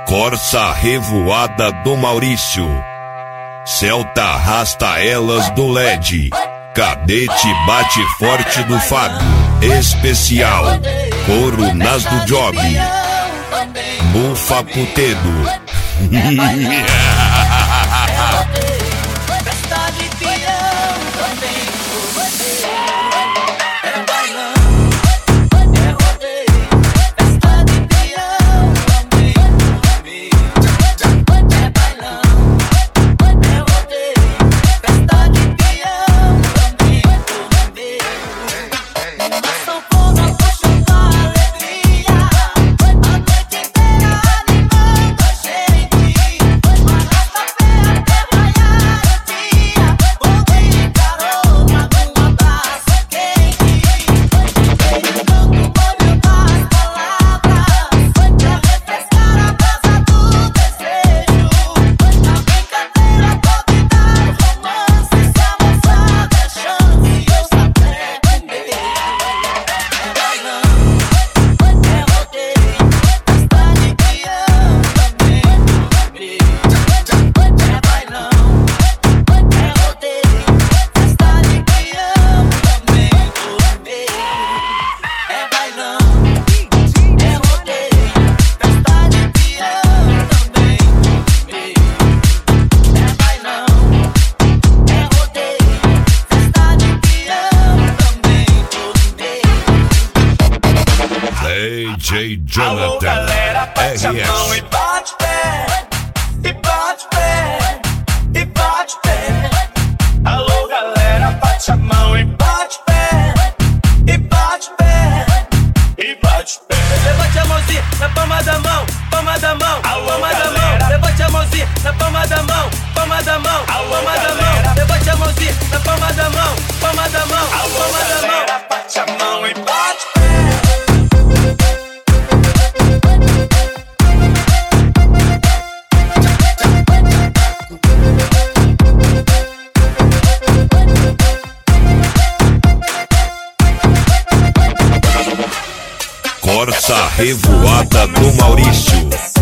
Corsa Revoada do Maurício, Celta arrasta elas do LED, Cadete bate forte do Fábio, especial, Couro nas do Job, Bufa Putedo. DJ Jonathan. Alô, galera, bate a mão e bate pé, e bate pé, e bate pé. Alô, galera, bate a mão e bate pé, e bate pé, e bate pé. Levante a mãozinha na palma da mão, palma da mão, palma da mão. Levante a mãozinha na palma da mão, palma da mão, palma da mão. Levante a mãozinha na palma da mão, palma da mão, palma da mão. Bate a mão e bate pé. Corsa Revoada do Maurício.